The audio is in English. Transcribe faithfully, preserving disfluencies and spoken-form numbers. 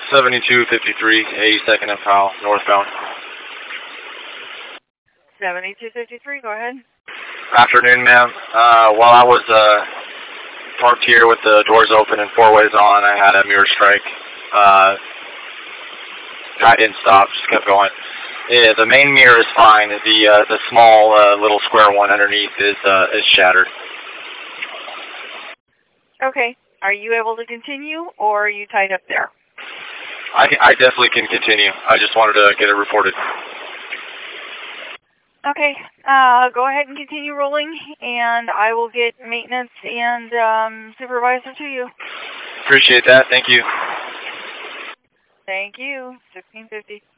seventy-two fifty-three, eighty-second and Powell, northbound. seventy-two fifty-three, go ahead. Afternoon, ma'am. Uh, while I was uh, parked here with the doors open and four ways on, I had a mirror strike. Uh, I didn't stop, just kept going. Yeah, the main mirror is fine. The uh, the small uh, little square one underneath is uh, is shattered. Okay. Are you able to continue, or are you tied up there? I, I definitely can continue. I just wanted to get it reported. Okay. Uh, go ahead and continue rolling, and I will get maintenance and um, supervisor to you. Appreciate that. Thank you. Thank you. sixteen fifty.